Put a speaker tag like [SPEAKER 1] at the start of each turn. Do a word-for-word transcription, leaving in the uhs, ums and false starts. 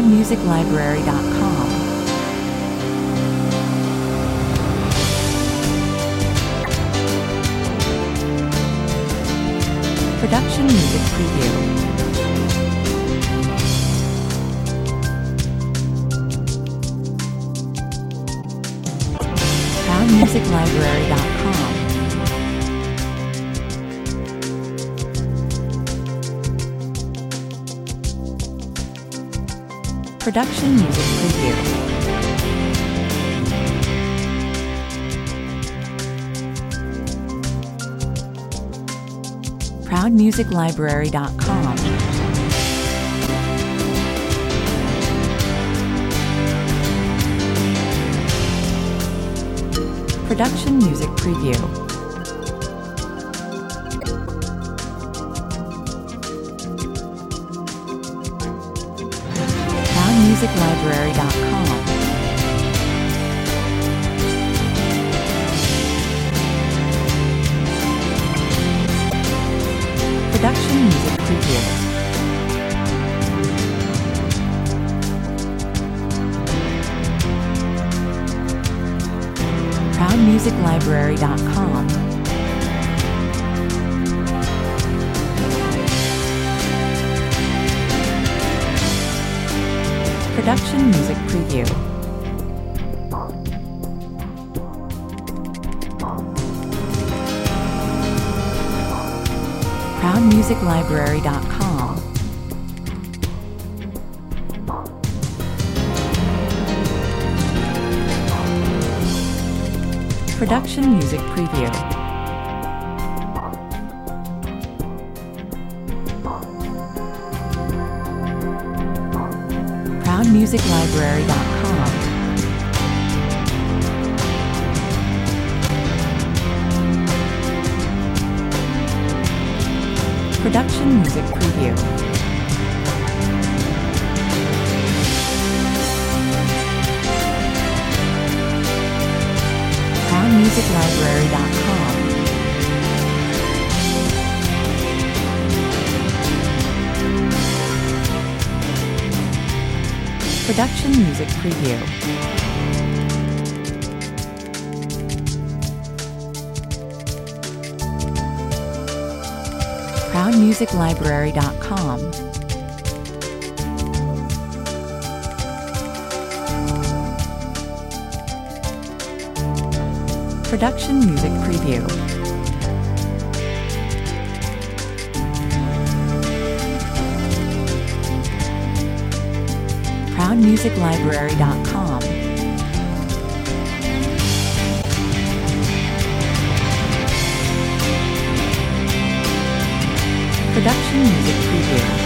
[SPEAKER 1] proud music library dot com. Production Music Preview. proud music library dot com. Production Music Preview. proud music library dot com. Production Music Preview. proud music library dot com. Production Music Preview. proud music library dot com. Production Music Preview. proud music library dot com. Production Music Preview. proud music library dot com. Production Music Preview. proud music library dot com. Production Music Preview. proud music library dot com. Production Music Preview. proud music library dot com. Production Music Preview.